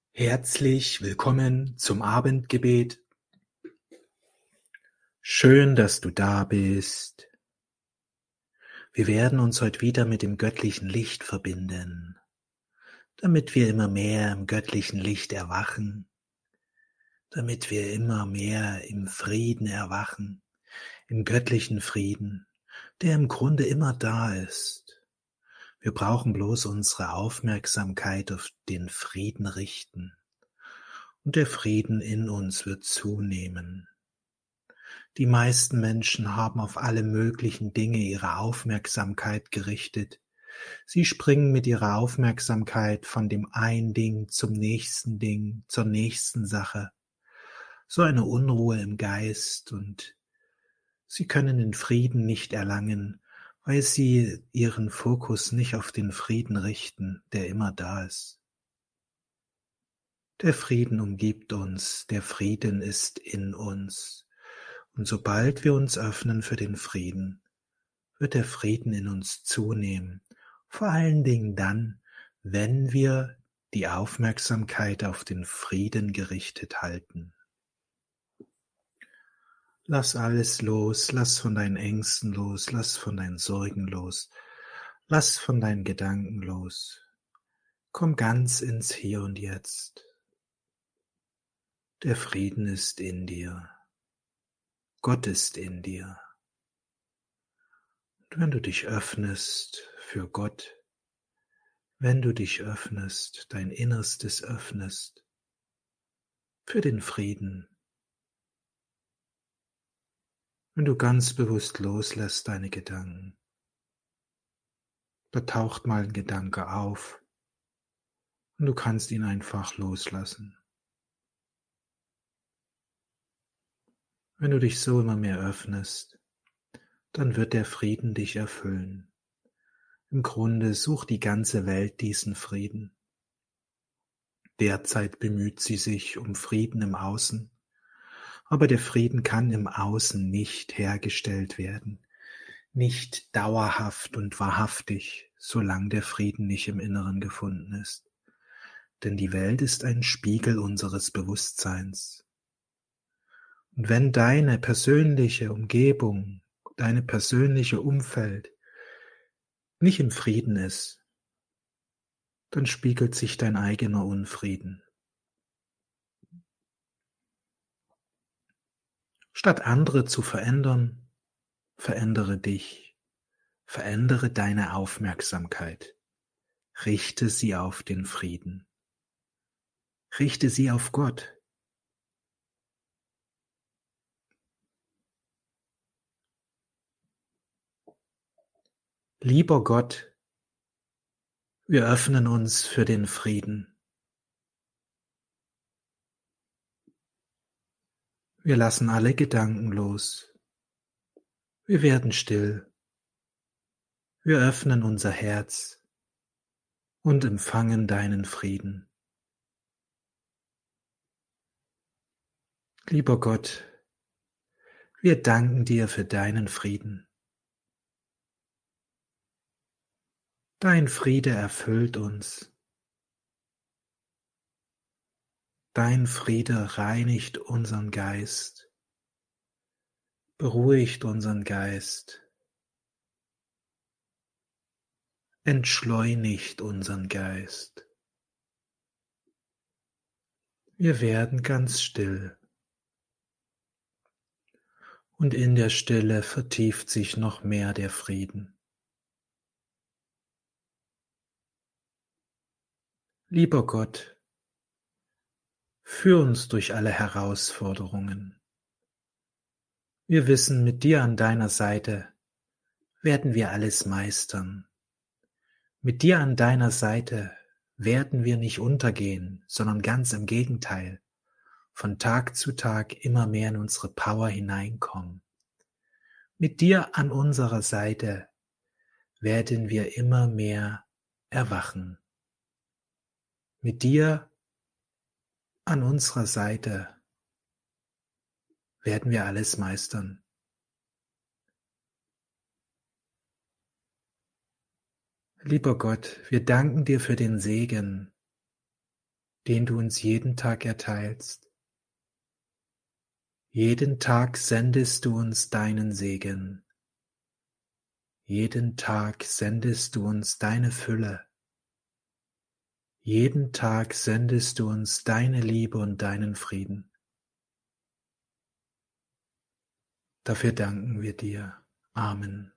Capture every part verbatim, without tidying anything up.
Herzlich willkommen zum Abendgebet. Schön, dass du da bist. Wir werden uns heute wieder mit dem göttlichen Licht verbinden, damit wir immer mehr im göttlichen Licht erwachen, damit wir immer mehr im Frieden erwachen, im göttlichen Frieden, der im Grunde immer da ist. Wir brauchen bloß unsere Aufmerksamkeit auf den Frieden richten, und der Frieden in uns wird zunehmen. Die meisten Menschen haben auf alle möglichen Dinge ihre Aufmerksamkeit gerichtet. Sie springen mit ihrer Aufmerksamkeit von dem einen Ding zum nächsten Ding, zur nächsten Sache. So eine Unruhe im Geist, und sie können den Frieden nicht erlangen, weil sie ihren Fokus nicht auf den Frieden richten, der immer da ist. Der Frieden umgibt uns, der Frieden ist in uns. Und sobald wir uns öffnen für den Frieden, wird der Frieden in uns zunehmen. Vor allen Dingen dann, wenn wir die Aufmerksamkeit auf den Frieden gerichtet halten. Lass alles los, lass von deinen Ängsten los, lass von deinen Sorgen los, lass von deinen Gedanken los. Komm ganz ins Hier und Jetzt. Der Frieden ist in dir. Gott ist in dir. Und wenn du dich öffnest für Gott, wenn du dich öffnest, dein Innerstes öffnest für den Frieden, wenn du ganz bewusst loslässt deine Gedanken, da taucht mal ein Gedanke auf und du kannst ihn einfach loslassen. Wenn du dich so immer mehr öffnest, dann wird der Frieden dich erfüllen. Im Grunde sucht die ganze Welt diesen Frieden. Derzeit bemüht sie sich um Frieden im Außen, aber der Frieden kann im Außen nicht hergestellt werden, nicht dauerhaft und wahrhaftig, solange der Frieden nicht im Inneren gefunden ist. Denn die Welt ist ein Spiegel unseres Bewusstseins. Und wenn deine persönliche Umgebung, deine persönliche Umfeld nicht im Frieden ist, dann spiegelt sich dein eigener Unfrieden. Statt andere zu verändern, verändere dich, verändere deine Aufmerksamkeit, richte sie auf den Frieden, richte sie auf Gott. Lieber Gott, wir öffnen uns für den Frieden. Wir lassen alle Gedanken los. Wir werden still. Wir öffnen unser Herz und empfangen deinen Frieden. Lieber Gott, wir danken dir für deinen Frieden. Dein Friede erfüllt uns. Dein Friede reinigt unseren Geist, beruhigt unseren Geist, entschleunigt unseren Geist. Wir werden ganz still. Und in der Stille vertieft sich noch mehr der Frieden. Lieber Gott, führ uns durch alle Herausforderungen. Wir wissen, mit dir an deiner Seite werden wir alles meistern. Mit dir an deiner Seite werden wir nicht untergehen, sondern ganz im Gegenteil, von Tag zu Tag immer mehr in unsere Power hineinkommen. Mit dir an unserer Seite werden wir immer mehr erwachen. Mit dir an unserer Seite werden wir alles meistern. Lieber Gott, wir danken dir für den Segen, den du uns jeden Tag erteilst. Jeden Tag sendest du uns deinen Segen. Jeden Tag sendest du uns deine Fülle. Jeden Tag sendest du uns deine Liebe und deinen Frieden. Dafür danken wir dir. Amen.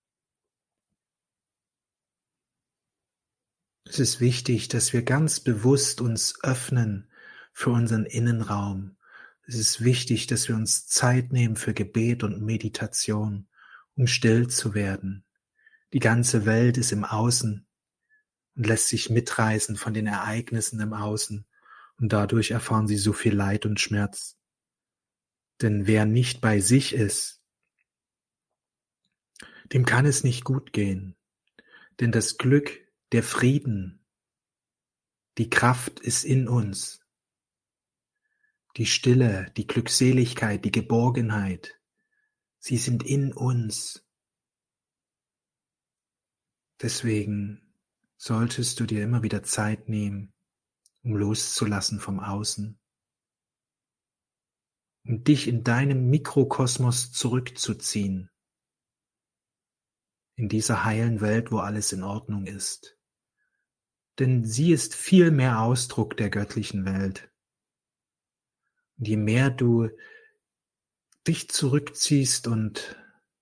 Es ist wichtig, dass wir ganz bewusst uns öffnen für unseren Innenraum. Es ist wichtig, dass wir uns Zeit nehmen für Gebet und Meditation, um still zu werden. Die ganze Welt ist im Außen und lässt sich mitreißen von den Ereignissen im Außen, und dadurch erfahren sie so viel Leid und Schmerz. Denn wer nicht bei sich ist, dem kann es nicht gut gehen. Denn das Glück, der Frieden, die Kraft ist in uns. Die Stille, die Glückseligkeit, die Geborgenheit, sie sind in uns. Deswegen solltest du dir immer wieder Zeit nehmen, um loszulassen vom Außen, um dich in deinem Mikrokosmos zurückzuziehen, in dieser heilen Welt, wo alles in Ordnung ist. Denn sie ist viel mehr Ausdruck der göttlichen Welt. Und je mehr du dich zurückziehst und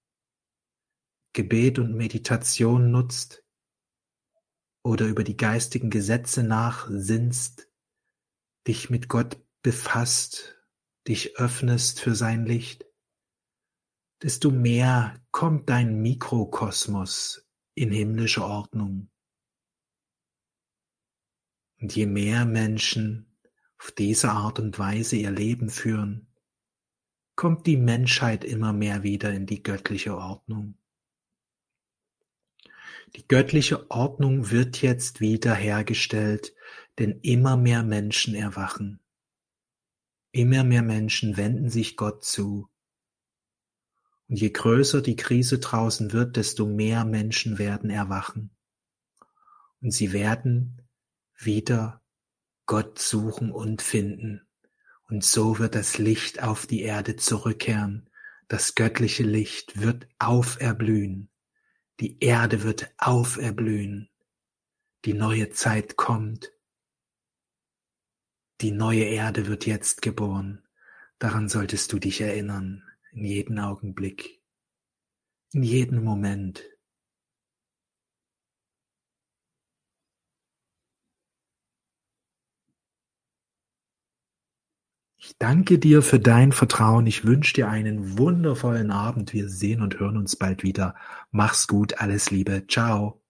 Gebet und Meditation nutzt oder über die geistigen Gesetze nachsinnst, dich mit Gott befasst, dich öffnest für sein Licht, desto mehr kommt dein Mikrokosmos in himmlische Ordnung. Und je mehr Menschen auf diese Art und Weise ihr Leben führen, kommt die Menschheit immer mehr wieder in die göttliche Ordnung. Die göttliche Ordnung wird jetzt wieder hergestellt, denn immer mehr Menschen erwachen. Immer mehr Menschen wenden sich Gott zu. Und je größer die Krise draußen wird, desto mehr Menschen werden erwachen. Und sie werden wieder Gott suchen und finden. Und so wird das Licht auf die Erde zurückkehren. Das göttliche Licht wird auferblühen. Die Erde wird auferblühen. Die neue Zeit kommt. Die neue Erde wird jetzt geboren. Daran solltest du dich erinnern, in jedem Augenblick, in jedem Moment. Ich danke dir für dein Vertrauen. Ich wünsche dir einen wundervollen Abend. Wir sehen und hören uns bald wieder. Mach's gut, alles Liebe. Ciao.